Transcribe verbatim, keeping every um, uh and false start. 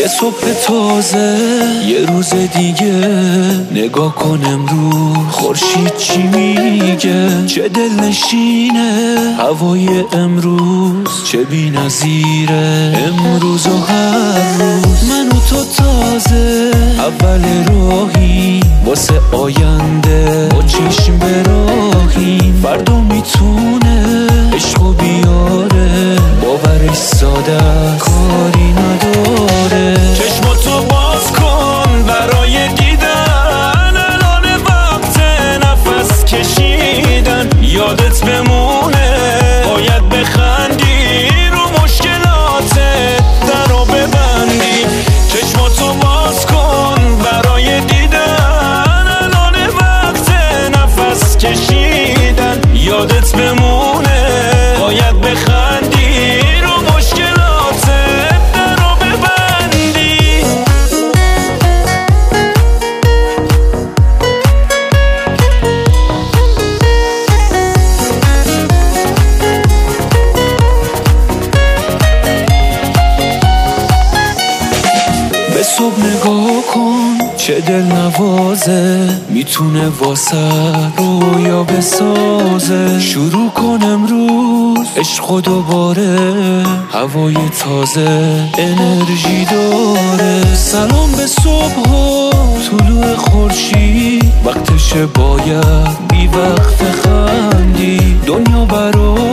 یه صبح تازه، یه روز دیگه، نگاه کن امروز خورشید چی میگه. چه دلنشینه هوای امروز، چه بی‌نظیره امروز و هر روز. من و تو تازه اول راهی واسه آینده، با چشم به راهیم. فردا میتونه عشقو بیاره، باورش ساده کاری نداره. چشماتو باز کن برای دیدن، الان وقت نفس کشیدن. یادت بمونه باید بخندی، رو مشکلاتت درو ببندی. چشماتو باز کن برای دیدن، الان وقت نفس کشیدن. یادت بمونه باید بخندی، رو مشکلاتت درو ببندی. به صبح نگاه کن چه دل نوازه، میتونه واسه رویا بسازه. شروع کن امروز عشق و دوباره، هوای تازه انرژی داره. سلام به صبح و طلوع خورشید، وقتشه باید بی وقت خندی. دنیا برای